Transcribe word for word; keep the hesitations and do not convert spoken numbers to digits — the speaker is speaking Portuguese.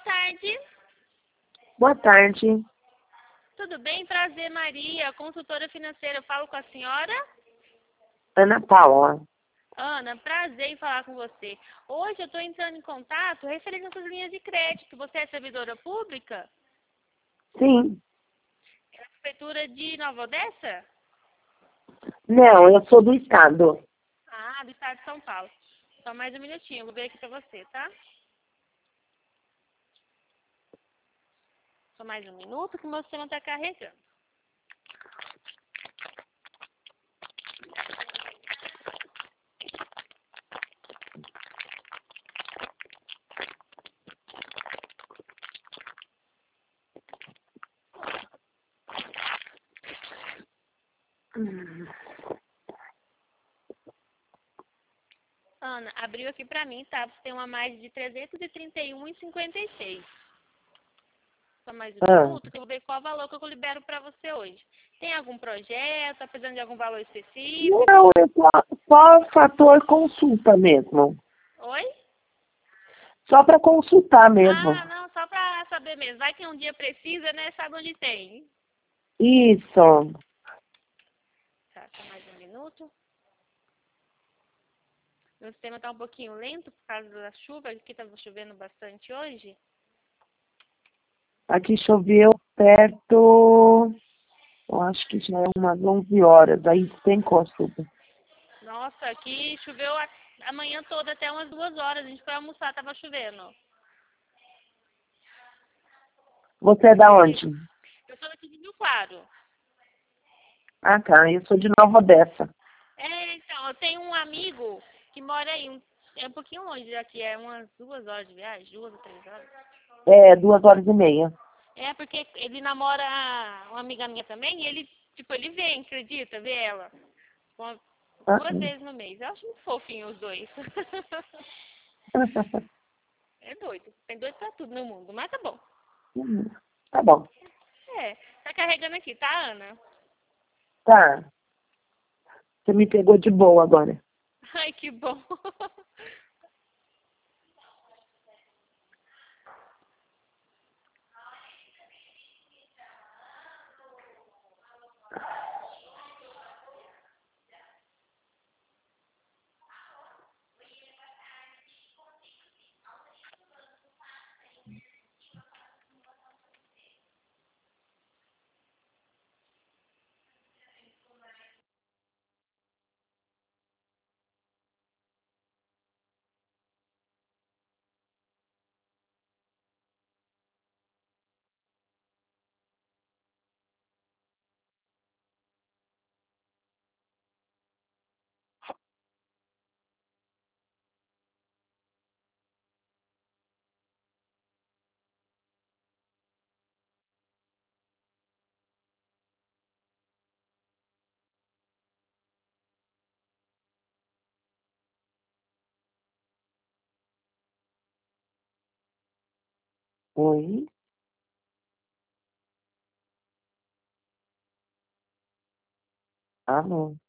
tarde. Boa tarde. Tudo bem? Prazer, Maria, consultora financeira. Eu falo com a senhora? Ana Paula. Ana, prazer em falar com você. Hoje eu estou entrando em contato referente às suas linhas de crédito. Você é servidora pública? Sim. É a Prefeitura de Nova Odessa? Não, eu sou do estado. Ah, do estado de São Paulo. Só mais um minutinho, eu vou ver aqui para você, tá? Só mais um minuto que o meu sistema está carregando. Hum. Ana, abriu aqui para mim, tá? Você tem uma margem de trezentos e trinta e um vírgula cinquenta e seis. Só mais um Ah. minuto que eu vou ver qual valor que eu libero para você hoje. Tem algum projeto? Tá precisando de algum valor específico? Não, é só, só fator consulta mesmo. Oi? Só para consultar mesmo. Ah, não, só para saber mesmo. Vai que um dia precisa, né? Sabe onde tem. Isso. Tá, só mais um minuto. Meu sistema tá um pouquinho lento por causa da chuva. Aqui tá chovendo bastante hoje. Aqui choveu perto, eu acho que já é umas onze horas, aí tem consulta. Nossa, aqui choveu a, a manhã toda até umas duas horas. A gente foi almoçar, tava chovendo. Você é da onde? Eu sou daqui de Rio Claro. Ah, tá, eu sou de Nova Odessa. É, então, eu tenho um amigo que mora aí, um, é um pouquinho longe daqui, é umas duas horas de viagem, duas ou três horas. É, duas horas e meia. É, porque ele namora uma amiga minha também, e ele, tipo, ele vem, acredita, vê ela. Uma, Ah, duas vezes no mês. Eu acho muito fofinho os dois. É doido. Tem doido pra tudo no mundo, mas tá bom. Hum, tá bom. É, tá carregando aqui, tá, Ana? Tá. Você me pegou de boa agora. Ai, que bom. Oi? Alô?